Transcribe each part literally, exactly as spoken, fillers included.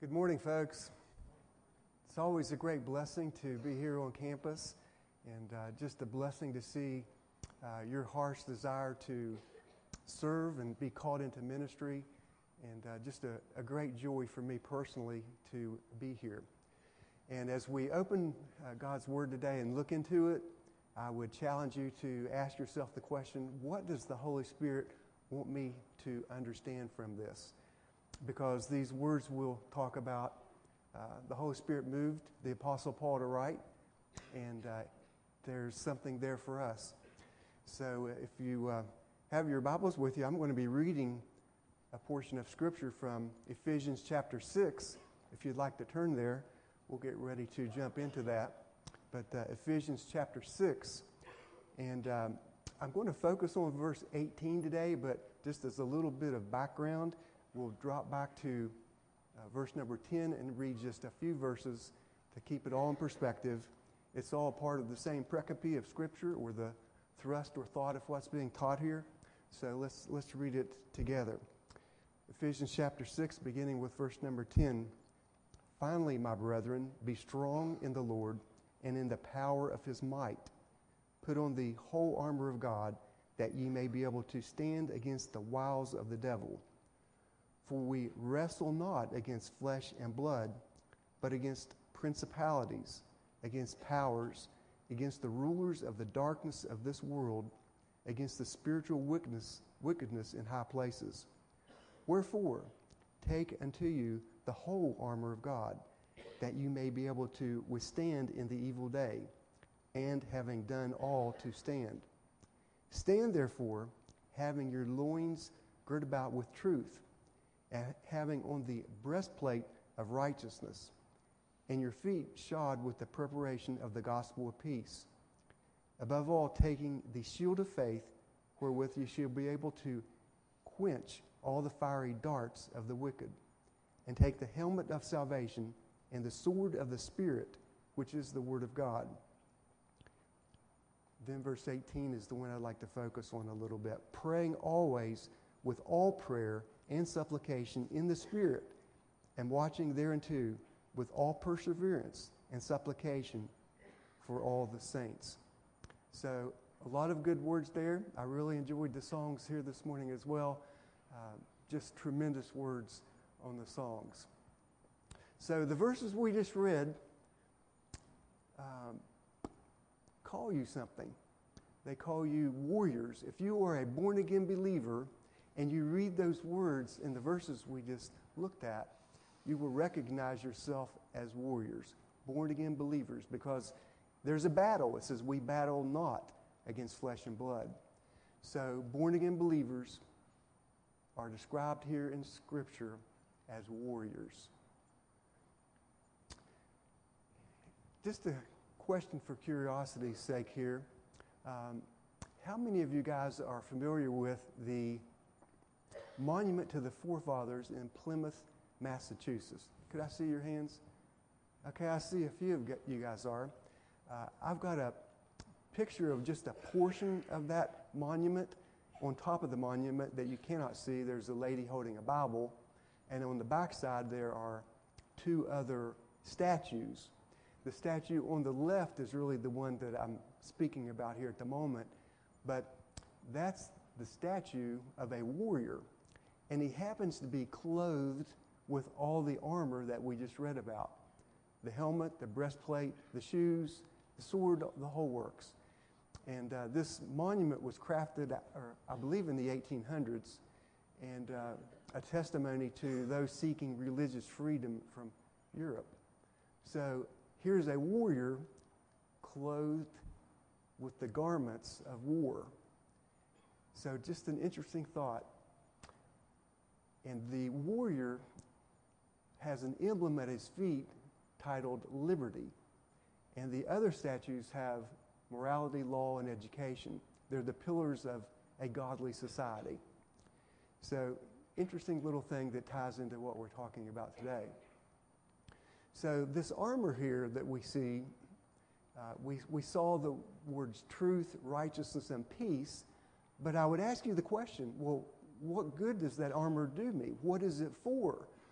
Good morning, folks. It's always a great blessing to be here on campus, and uh, just a blessing to see uh, your heart's desire to serve and be called into ministry, and uh, just a, a great joy for me personally to be here. And as we open uh, God's Word today and look into it, I would challenge you to ask yourself the question, what does the Holy Spirit want me to understand from this? Because these words will talk about uh, the Holy Spirit moved the Apostle Paul to write, and uh, there's something there for us. So if you uh, have your Bibles with you, I'm going to be reading a portion of Scripture from Ephesians chapter six. If you'd like to turn there, we'll get ready to jump into that. But uh, Ephesians chapter six, and um, I'm going to focus on verse eighteen today, but just as a little bit of background, we'll drop back to uh, verse number ten and read just a few verses to keep it all in perspective. It's all part of the same pericope of Scripture, or the thrust or thought of what's being taught here. So let's let's read it together. Ephesians chapter six, beginning with verse number ten. Finally, my brethren, be strong in the Lord and in the power of his might. Put on the whole armor of God, that ye may be able to stand against the wiles of the devil. For we wrestle not against flesh and blood, but against principalities, against powers, against the rulers of the darkness of this world, against the spiritual wickedness, wickedness in high places. Wherefore, take unto you the whole armor of God, that you may be able to withstand in the evil day, and having done all to stand. Stand therefore, having your loins girt about with truth, and having on the breastplate of righteousness, and your feet shod with the preparation of the gospel of peace. Above all, taking the shield of faith, wherewith you shall be able to quench all the fiery darts of the wicked, and take the helmet of salvation and the sword of the Spirit, which is the Word of God. Then verse eighteen is the one I'd like to focus on a little bit. Praying always with all prayer and supplication in the Spirit, and watching thereunto with all perseverance and supplication for all the saints. So a lot of good words there. I really enjoyed the songs here this morning as well. Uh, just tremendous words on the songs. So the verses we just read um, call you something. They call you warriors. If you are a born-again believer and you read those words in the verses we just looked at, you will recognize yourself as warriors, born-again believers, because there's a battle. It says, we battle not against flesh and blood. So born-again believers are described here in Scripture as warriors. Just a question for curiosity's sake here. Um, how many of you guys are familiar with the monument to the forefathers in Plymouth, Massachusetts? Could I see your hands? Okay, I see a few of you guys are. Uh, I've got a picture of just a portion of that monument. On top of the monument that you cannot see, there's a lady holding a Bible, and on the backside there are two other statues. The statue on the left is really the one that I'm speaking about here at the moment, but that's the statue of a warrior, and he happens to be clothed with all the armor that we just read about. The helmet, the breastplate, the shoes, the sword, the whole works. And uh, this monument was crafted, or I believe in the eighteen hundreds, and uh, a testimony to those seeking religious freedom from Europe. So here's a warrior clothed with the garments of war. So just an interesting thought. And the warrior has an emblem at his feet titled Liberty. And the other statues have morality, law, and education. They're the pillars of a godly society. So interesting little thing that ties into what we're talking about today. So this armor here that we see, uh, we, we saw the words truth, righteousness, and peace, but I would ask you the question, well, what good does that armor do me? What is it for?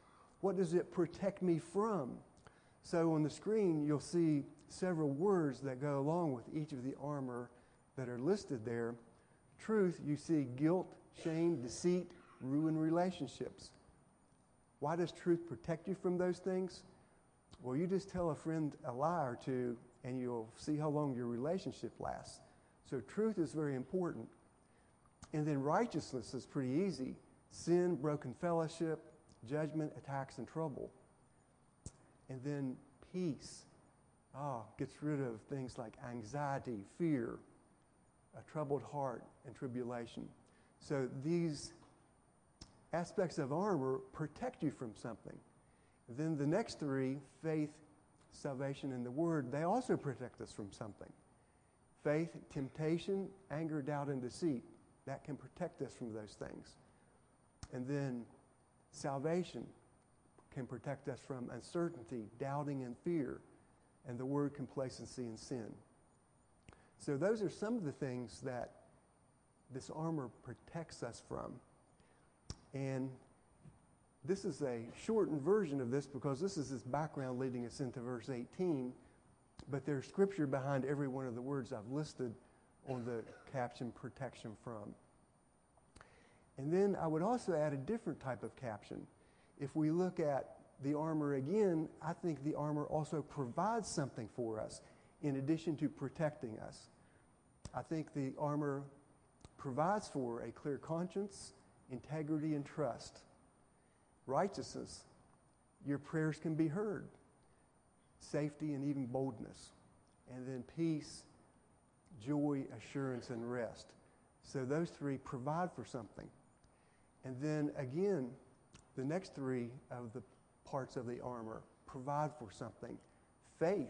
What does it protect me from? So on the screen, you'll see several words that go along with each of the armor that are listed there. Truth, you see guilt, shame, deceit, ruined relationships. Why does truth protect you from those things? Well, you just tell a friend a lie or two, and you'll see how long your relationship lasts. So truth is very important. And then righteousness is pretty easy. Sin, broken fellowship, judgment, attacks, and trouble. And then peace. Ah, gets rid of things like anxiety, fear, a troubled heart, and tribulation. So these aspects of armor protect you from something. Then the next three, faith, salvation, and the word, they also protect us from something. Faith, temptation, anger, doubt, and deceit. That can protect us from those things. And then salvation can protect us from uncertainty, doubting, and fear. And the word, complacency, and sin. So those are some of the things that this armor protects us from. And this is a shortened version of this because this is his background leading us into verse eighteen. But there's scripture behind every one of the words I've listed on the caption, protection from. And then I would also add a different type of caption. If we look at the armor again, I think the armor also provides something for us in addition to protecting us. I think the armor provides for a clear conscience, integrity, and trust. Righteousness, your prayers can be heard. Safety and even boldness. And then peace, joy, assurance, and rest. So those three provide for something. And then again, the next three of the parts of the armor provide for something. Faith.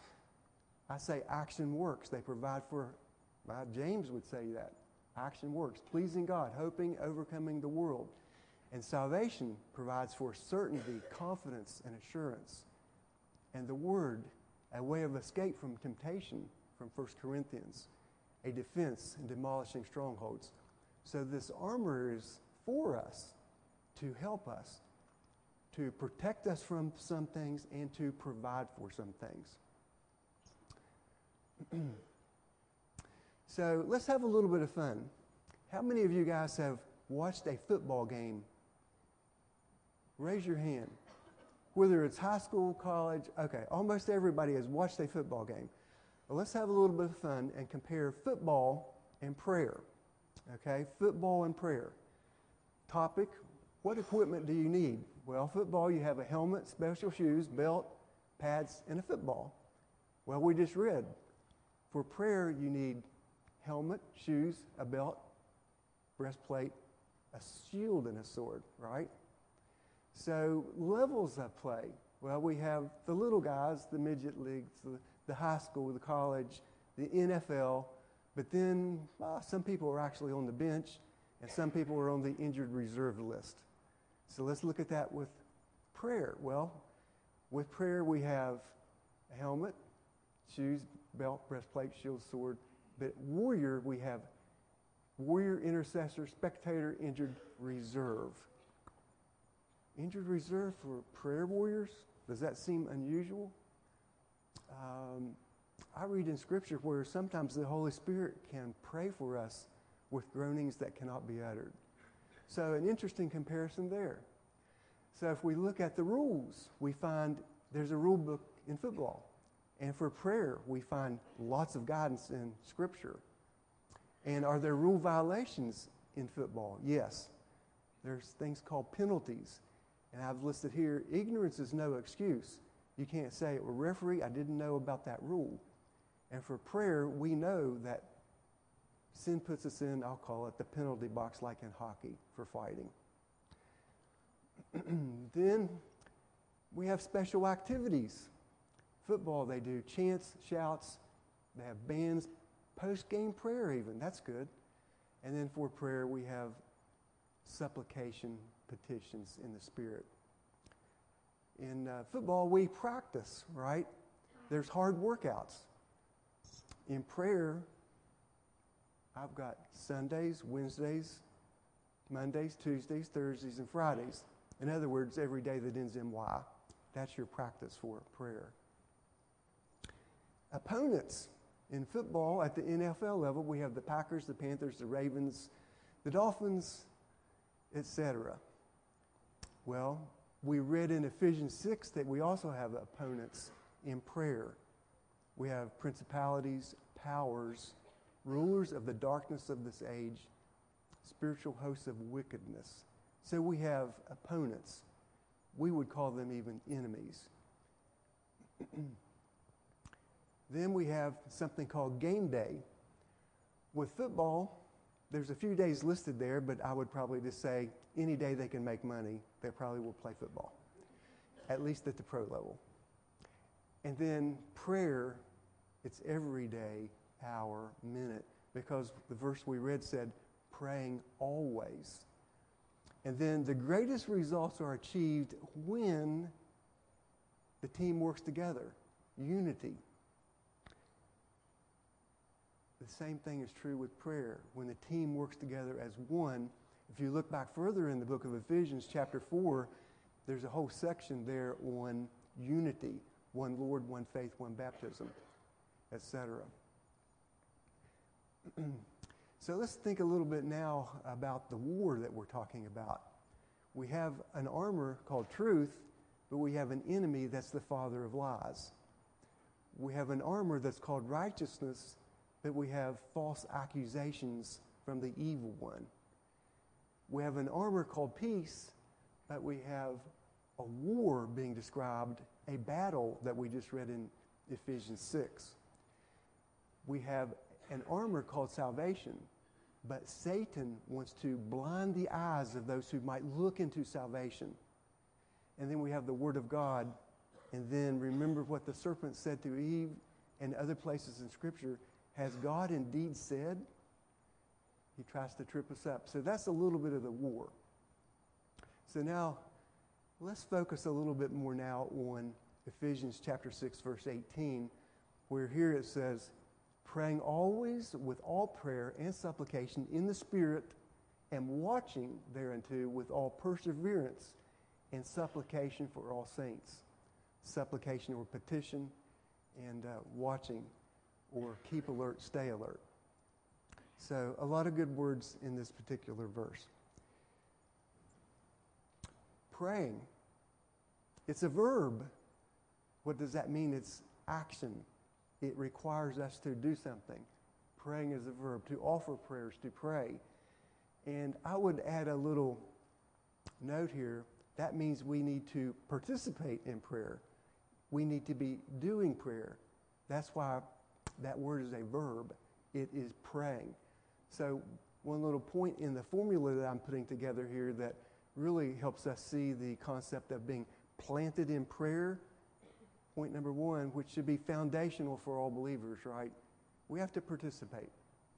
I say action works. They provide for, well, James would say that. Action works. Pleasing God, hoping, overcoming the world. And salvation provides for certainty, confidence, and assurance. And the word, a way of escape from temptation from First Corinthians, a defense in demolishing strongholds. So this armor is for us, to help us, to protect us from some things and to provide for some things. So let's have a little bit of fun. How many of you guys have watched a football game? Raise your hand. Whether it's high school, college, okay, almost everybody has watched a football game. Well, let's have a little bit of fun and compare football and prayer. Okay, football and prayer. Topic, what equipment do you need? Well, football, you have a helmet, special shoes, belt, pads, and a football. Well, we just read. For prayer, you need helmet, shoes, a belt, breastplate, a shield, and a sword, right? So levels of play. Well, we have the little guys, the midget leagues, the, the high school, the college, the N F L, but then uh, some people are actually on the bench, and some people are on the injured reserve list. So let's look at that with prayer. Well, with prayer we have a helmet, shoes, belt, breastplate, shield, sword. But warrior, we have warrior, intercessor, spectator, injured reserve. Injured reserve for prayer warriors? Does that seem unusual? Um, I read in Scripture where sometimes the Holy Spirit can pray for us with groanings that cannot be uttered. So an interesting comparison there. So if we look at the rules, we find there's a rule book in football. And for prayer, we find lots of guidance in Scripture. And are there rule violations in football? Yes. There's things called penalties. And I've listed here, ignorance is no excuse. You can't say, well, referee, I didn't know about that rule. And for prayer, we know that sin puts us in, I'll call it, the penalty box like in hockey for fighting. Then we have special activities. Football, they do chants, shouts, they have bands, post-game prayer even. That's good. And then for prayer, we have supplication, petitions in the Spirit. In uh, football, we practice, right? There's hard workouts. In prayer, I've got Sundays, Wednesdays, Mondays, Tuesdays, Thursdays, and Fridays. In other words, every day that ends in Y. That's your practice for prayer. Opponents. In football, at the N F L level, we have the Packers, the Panthers, the Ravens, the Dolphins, et cetera. Well, we read in Ephesians six that we also have opponents in prayer. We have principalities, powers, rulers of the darkness of this age, spiritual hosts of wickedness. So we have opponents. We would call them even enemies. Then we have something called game day. With football, there's a few days listed there, but I would probably just say any day they can make money, they probably will play football, at least at the pro level. And then prayer, it's every day, hour, minute, because the verse we read said, praying always. And then the greatest results are achieved when the team works together, unity. The same thing is true with prayer. When the team works together as one, if you look back further in the book of Ephesians, chapter four, there's a whole section there on unity, one Lord, one faith, one baptism, et cetera. So let's think a little bit now about the war that we're talking about. We have an armor called truth, but we have an enemy that's the father of lies. We have an armor that's called righteousness, but we have false accusations from the evil one. We have an armor called peace, but we have a war being described, a battle that we just read in Ephesians six. We have an armor called salvation, but Satan wants to blind the eyes of those who might look into salvation. And then we have the Word of God, and then remember what the serpent said to Eve and other places in Scripture. Has God indeed said? He tries to trip us up. So that's a little bit of the war. So now, let's focus a little bit more now on Ephesians chapter six, verse eighteen, where here it says, praying always with all prayer and supplication in the Spirit, and watching thereunto with all perseverance and supplication for all saints. Supplication or petition, and uh, watching or keep alert, stay alert. So a lot of good words in this particular verse. Praying. It's a verb. What does that mean? It's action. It requires us to do something. Praying is a verb, to offer prayers, to pray. And I would add a little note here. That means we need to participate in prayer. We need to be doing prayer. That's why that word is a verb. It is praying. So one little point in the formula that I'm putting together here that really helps us see the concept of being planted in prayer. Point number one, which should be foundational for all believers, right? We have to participate.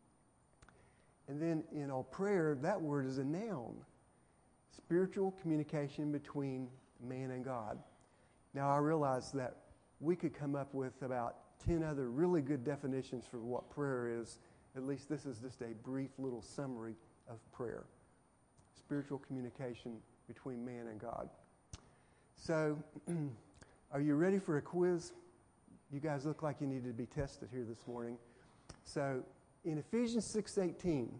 And then in all prayer, that word is a noun. Spiritual communication between man and God. Now I realize that we could come up with about ten other really good definitions for what prayer is. At least this is just a brief little summary of prayer. Spiritual communication between man and God. So, are you ready for a quiz? You guys look like you need to be tested here this morning. So, in Ephesians six eighteen,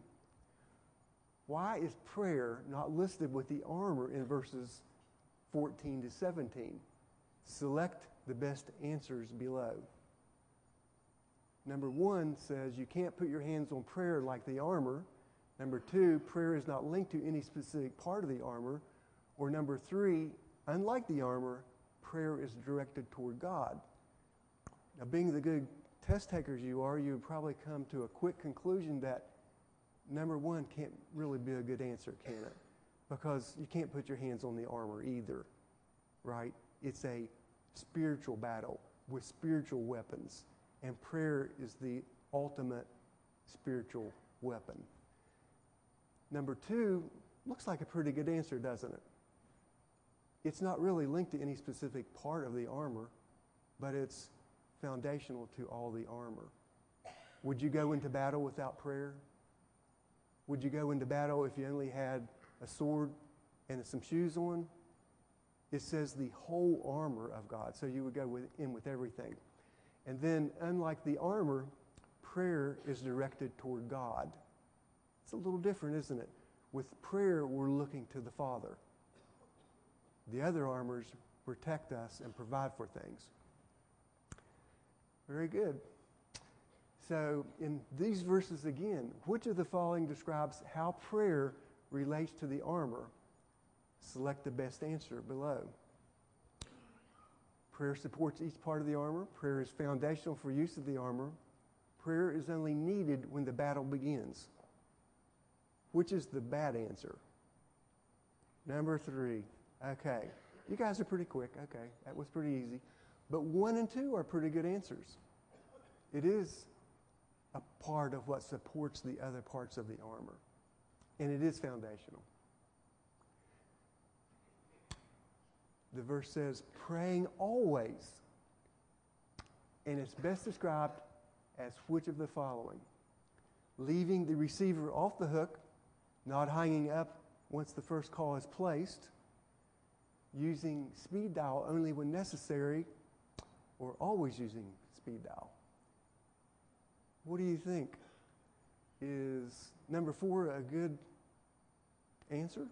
why is prayer not listed with the armor in verses fourteen to seventeen? Select the best answers below. Number one says you can't put your hands on prayer like the armor. Number two, prayer is not linked to any specific part of the armor. Or number three, unlike the armor, prayer is directed toward God. Now, being the good test takers you are, you would probably come to a quick conclusion that number one can't really be a good answer, can it? Because you can't put your hands on the armor either, right? It's a spiritual battle with spiritual weapons. And prayer is the ultimate spiritual weapon. Number two, looks like a pretty good answer, doesn't it? It's not really linked to any specific part of the armor, but it's foundational to all the armor. Would you go into battle without prayer? Would you go into battle if you only had a sword and some shoes on? it says the whole armor of God. So you would go with, in with everything. And then, unlike the armor, prayer is directed toward God. It's a little different, isn't it? With prayer, we're looking to the Father. The other armors protect us and provide for things. Very good. So in these verses again, which of the following describes how prayer relates to the armor? Select the best answer below. Prayer supports each part of the armor. Prayer is foundational for use of the armor. Prayer is only needed when the battle begins. Which is the bad answer? Number three. Okay. You guys are pretty quick. Okay. That was pretty easy. But one and two are pretty good answers. It is a part of what supports the other parts of the armor. And it is foundational. The verse says, praying always. And it's best described as which of the following? Leaving the receiver off the hook, not hanging up once the first call is placed, using speed dial only when necessary, or always using speed dial. What do you think? Is number four a good answer?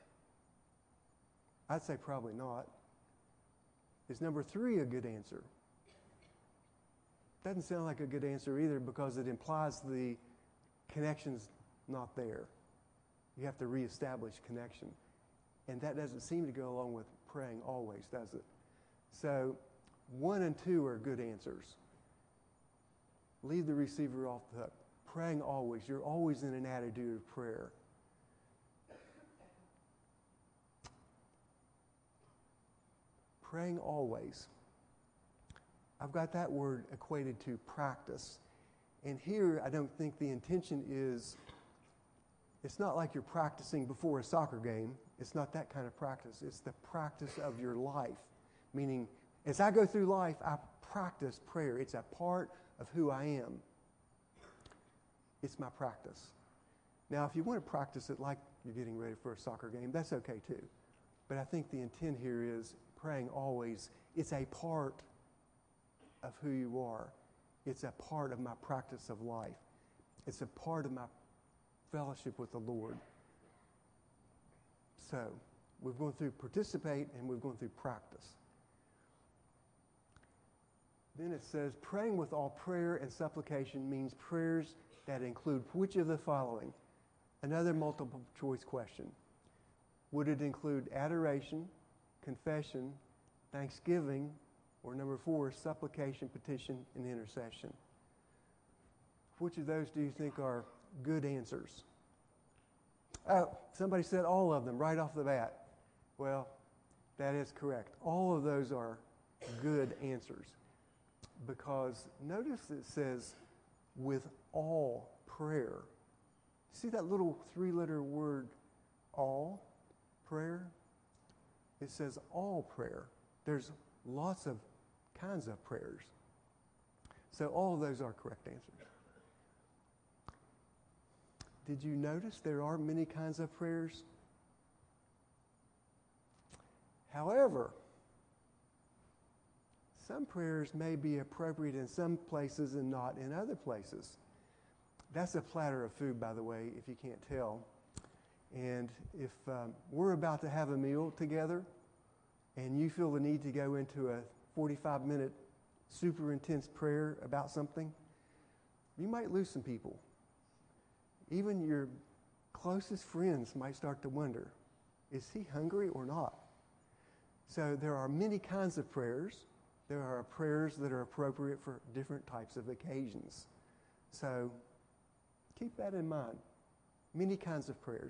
I'd say probably not. Is number three a good answer? Doesn't sound like a good answer either, because it implies the connection's not there. You have to reestablish connection. And that doesn't seem to go along with praying always, does it? So one and two are good answers. Leave the receiver off the hook. Praying always. You're always in an attitude of prayer. Praying always. I've got that word equated to practice. And here, I don't think the intention is, it's not like you're practicing before a soccer game. It's not that kind of practice. It's the practice of your life. Meaning, as I go through life, I practice prayer. It's a part of who I am. It's my practice. Now, if you want to practice it like you're getting ready for a soccer game, that's okay too. But I think the intent here is praying always. It's a part of who you are. It's a part of my practice of life. It's a part of my fellowship with the Lord. So, we've gone through participate and we've gone through practice. Then it says, praying with all prayer and supplication means prayers that include which of the following? Another multiple choice question. Would it include adoration, confession, thanksgiving, or number four, supplication, petition, and intercession? Which of those do you think are good answers? Oh, somebody said all of them right off the bat. Well, that is correct. All of those are good answers. Because notice it says, with all prayer. See that little three-letter word, all prayer? It says all prayer. There's lots of kinds of prayers. So all of those are correct answers. Did you notice there are many kinds of prayers? However, some prayers may be appropriate in some places and not in other places. That's a platter of food, by the way, if you can't tell. And if um, we're about to have a meal together and you feel the need to go into a forty-five minute super intense prayer about something, you might lose some people. Even your closest friends might start to wonder, is he hungry or not? So there are many kinds of prayers. There are prayers that are appropriate for different types of occasions. So keep that in mind. Many kinds of prayers.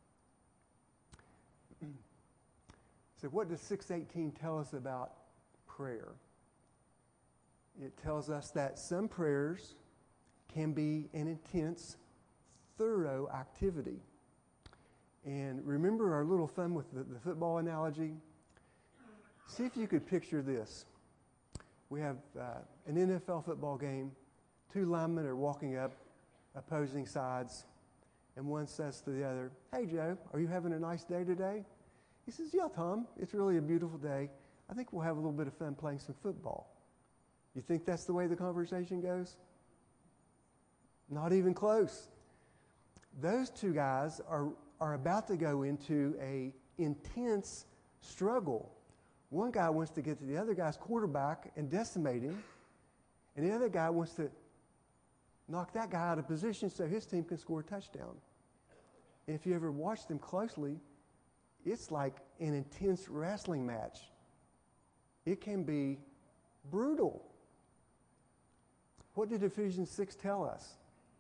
So what does six eighteen tell us about prayer? It tells us that some prayers can be an intense, thorough activity. And remember our little fun with the, the football analogy? See if you could picture this. We have uh, an N F L football game. Two linemen are walking up opposing sides, and one says to the other, "Hey, Joe, are you having a nice day today?" He says, yeah, Tom, it's really a beautiful day. I think we'll have a little bit of fun playing some football. You think that's the way the conversation goes? Not even close. Those two guys are, are about to go into a intense struggle. One guy wants to get to the other guy's quarterback and decimate him, and the other guy wants to knock that guy out of position so his team can score a touchdown. And if you ever watch them closely, it's like an intense wrestling match. It can be brutal. What did Ephesians six tell us?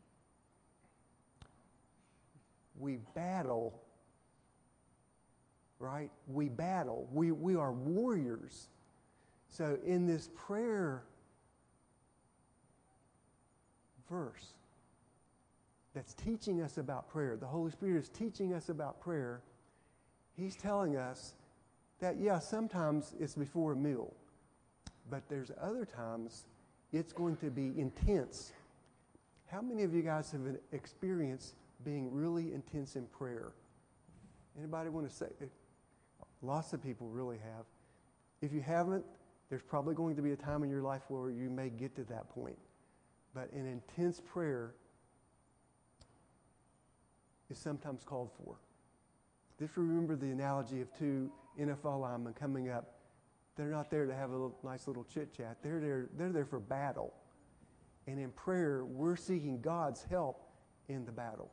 We battle, right? We battle. We, we are warriors. So in this prayer verse that's teaching us about prayer, the Holy Spirit is teaching us about prayer. He's telling us that, yeah, sometimes it's before a meal, but there's other times it's going to be intense. How many of you guys have experienced being really intense in prayer? Anybody want to say? Lots of people really have. If you haven't, there's probably going to be a time in your life where you may get to that point. But an intense prayer is sometimes called for. Just remember the analogy of two N F L linemen coming up. They're not there to have a little, nice little chit-chat. They're there, they're there for battle. And in prayer, we're seeking God's help in the battle.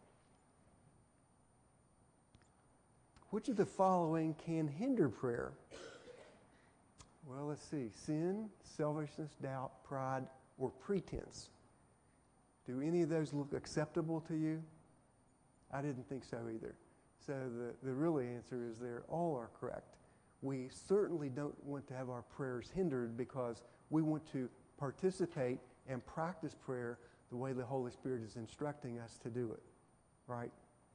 Which of the following can hinder prayer? Well, let's see. Sin, selfishness, doubt, pride, or pretense. Do any of those look acceptable to you? I didn't think so either. So the, the real answer is they're all are correct. We certainly don't want to have our prayers hindered because we want to participate and practice prayer the way the Holy Spirit is instructing us to do it. Right?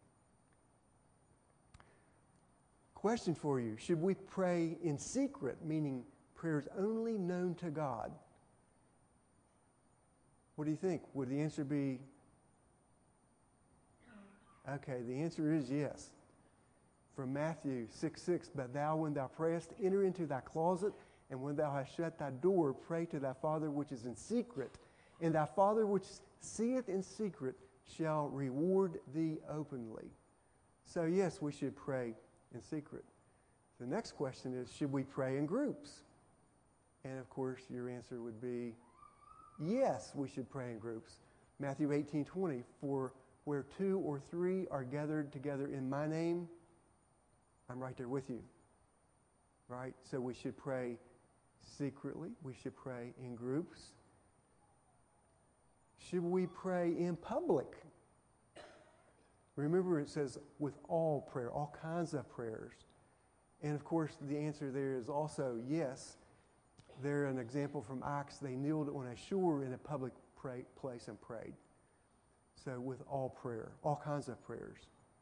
Question for you. Should we pray in secret, meaning prayers only known to God? What do you think? Would the answer be, okay, the answer is yes. From Matthew six six, but thou, when thou prayest, enter into thy closet, and when thou hast shut thy door, pray to thy Father which is in secret, and thy Father which seeth in secret shall reward thee openly. So yes, we should pray in secret. The next question is, should we pray in groups? And of course, your answer would be, yes, we should pray in groups. Matthew eighteen twenty, for where two or three are gathered together in my name, I'm right there with you. Right? So we should pray secretly. We should pray in groups. Should we pray in public? Remember, it says with all prayer, all kinds of prayers. And of course, the answer there is also yes. They're an example from Acts. They kneeled on a shore in a public pray, place and prayed. So with all prayer, all kinds of prayers.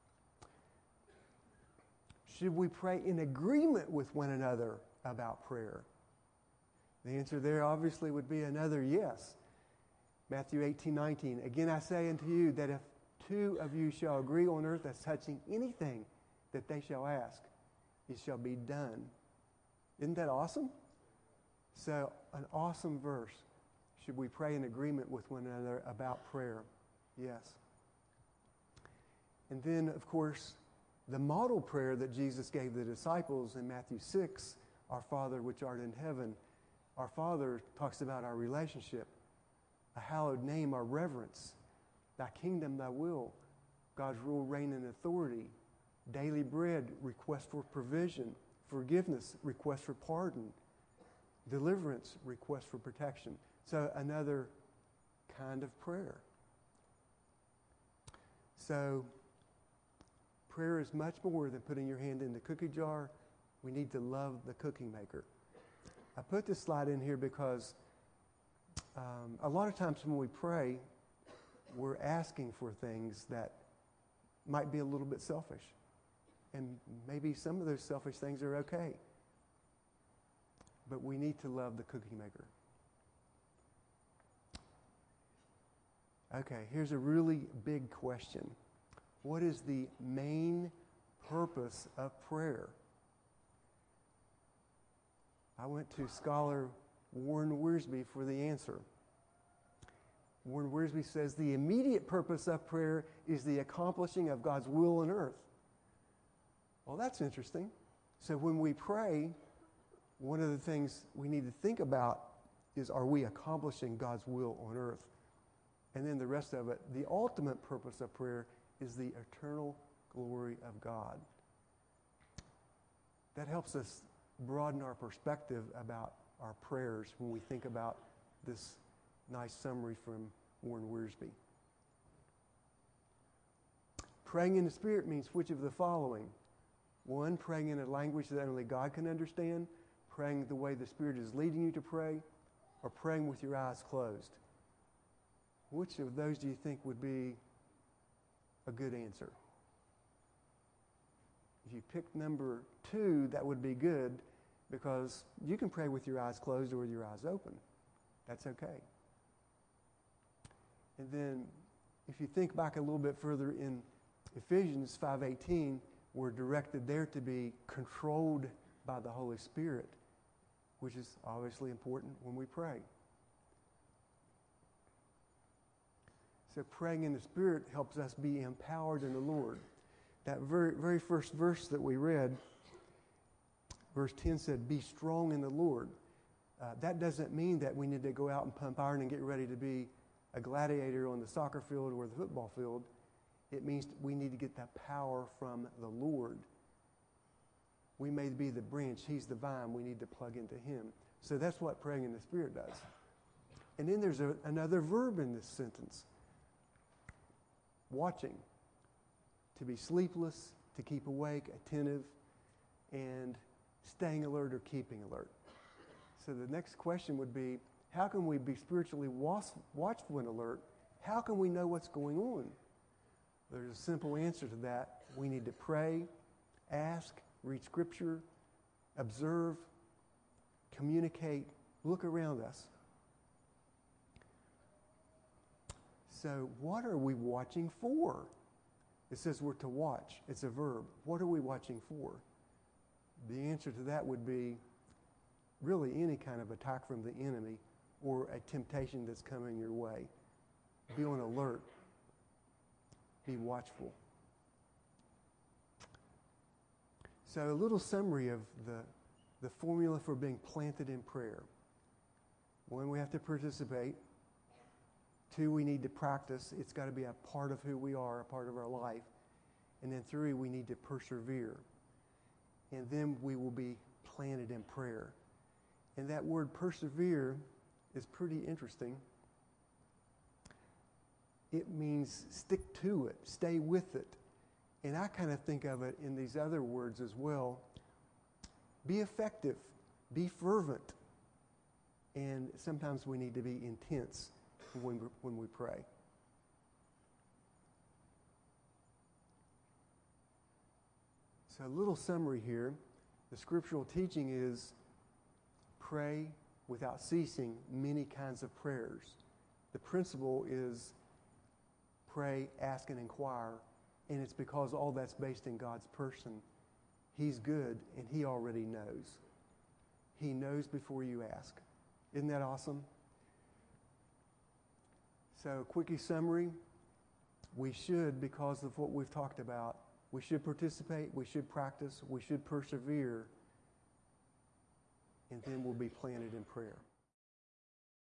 Should we pray in agreement with one another about prayer? The answer there obviously would be another yes. Matthew eighteen nineteen, again I say unto you that if two of you shall agree on earth as touching anything that they shall ask, it shall be done. Isn't that awesome? So, an awesome verse. Should we pray in agreement with one another about prayer? Yes. And then, of course, the model prayer that Jesus gave the disciples in Matthew six, our Father which art in heaven. Our Father talks about our relationship. A hallowed name, our reverence. Thy kingdom, thy will. God's rule, reign, and authority. Daily bread, request for provision. Forgiveness, request for pardon. Deliverance, request for protection. So another kind of prayer. So prayer is much more than putting your hand in the cookie jar. We need to love the cookie maker. I put this slide in here because um, a lot of times when we pray, we're asking for things that might be a little bit selfish. And maybe some of those selfish things are okay. But we need to love the cookie maker. Okay, here's a really big question. What is the main purpose of prayer? I went to scholar Warren Wiersbe for the answer. Warren Wiersbe says the immediate purpose of prayer is the accomplishing of God's will on earth. Well, that's interesting. So when we pray, one of the things we need to think about is, are we accomplishing God's will on earth? And then the rest of it, the ultimate purpose of prayer is the eternal glory of God. That helps us broaden our perspective about our prayers when we think about this nice summary from Warren Wiersbe. Praying in the Spirit means which of the following? One, praying in a language that only God can understand, praying the way the Spirit is leading you to pray, or praying with your eyes closed. Which of those do you think would be a good answer? If you picked number two, that would be good, because you can pray with your eyes closed or with your eyes open. That's okay. And then if you think back a little bit further in Ephesians five eighteen, we're directed there to be controlled by the Holy Spirit, which is obviously important when we pray. So praying in the Spirit helps us be empowered in the Lord. That very, very first verse that we read, verse ten said, be strong in the Lord. Uh, that doesn't mean that we need to go out and pump iron and get ready to be a gladiator on the soccer field or the football field. It means we need to get that power from the Lord. We may be the branch, He's the vine. We need to plug into Him. So that's what praying in the Spirit does. And then there's a, another verb in this sentence. Watching. To be sleepless, to keep awake, attentive, and staying alert or keeping alert. So the next question would be, how can we be spiritually watchful and alert? How can we know what's going on? There's a simple answer to that. We need to pray, ask, read Scripture, observe, communicate, look around us. So what are we watching for? It says we're to watch. It's a verb. What are we watching for? The answer to that would be really any kind of attack from the enemy or a temptation that's coming your way. Be on alert. Be watchful. So a little summary of the, the formula for being planted in prayer. One, we have to participate. Two, we need to practice. It's got to be a part of who we are, a part of our life. And then three, we need to persevere. And then we will be planted in prayer. And that word persevere is pretty interesting. It means stick to it, stay with it. And I kind of think of it in these other words as well. Be effective, be fervent. And sometimes we need to be intense when we, when we pray. So a little summary here. The scriptural teaching is pray without ceasing many kinds of prayers. The principle is pray, ask, and inquire. And it's because all that's based in God's person. He's good, and He already knows. He knows before you ask. Isn't that awesome? So, quickie summary. We should, because of what we've talked about, we should participate, we should practice, we should persevere, and then we'll be planted in prayer.